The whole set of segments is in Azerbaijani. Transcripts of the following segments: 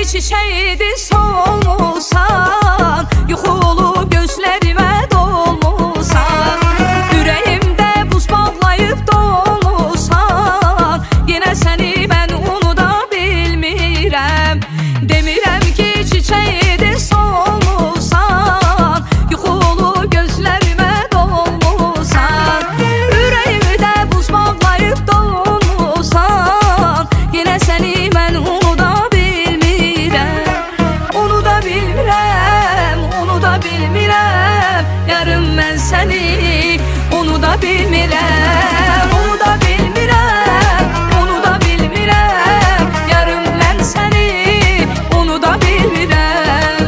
çiçeğidin solmusan, yuxulu gözlerime dolmusan, ürəyimdə buz bağlayıb dolmusan, yenə səni mən unuda bilmirəm. Demirəm ki çiçeğidin solmusan, yuxulu gözlərimə dolmusan, ürəyimdə buz bağlayıb dolmusan, yenə səni mən unuda bilmirəm. Unuda bilmirəm, unuda bilmirəm, yarım mən səni unuda bilmirəm. Unuda bilmirəm, unuda bilmirəm, yarım mən səni unuda bilmirəm.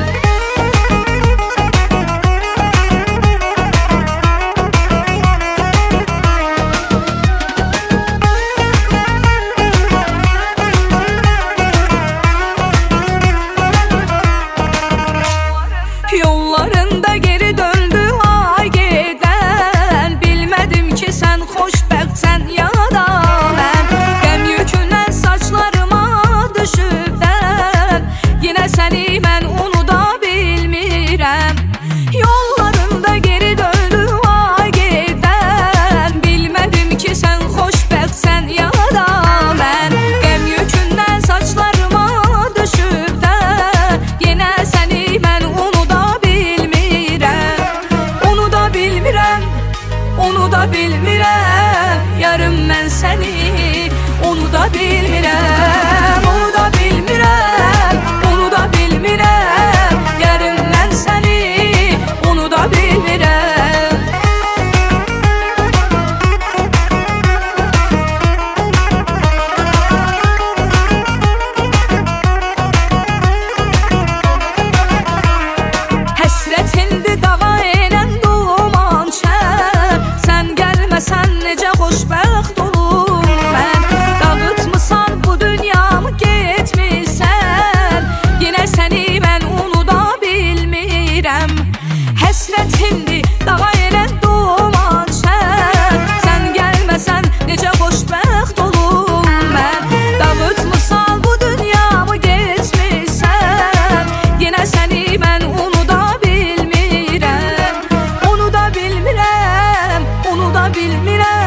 Yollarında geri döndü ay gedən, bilmədim ki sən xoşbəxtsən ya da mən. Qəm yükündən saçlarıma düşübdən, yenə səni mən unuda bilmirəm. Yollarında geri döndü ay gedən, bilmədim ki sən xoşbəxtsən ya da mən. Qəm yükündən saçlarıma düşübdən, yenə səni mən unuda bilmirəm. Unuda bilmirəm, unuda bilmirəm, yarım mən səni unuda bilmirəm. Unuda bilmirəm, unuda bilmirəm, yarım mən səni unuda bilmirəm. Həsrətindi dağa enən duman çər, sən gəlməsən necə xoşbəxt olum mən. Dağıtmısan bu dünyamı getmirsən, yenə səni mən unuda bilmirəm. Həsrətindi dağa enən duman çər, sən gəlməsən necə xoşbəxt olum mən. Dağıtmısan bu dünyamı getmirsən, yenə səni mən unuda bilmirəm. Unuda bilmirəm, unuda bilmirəm,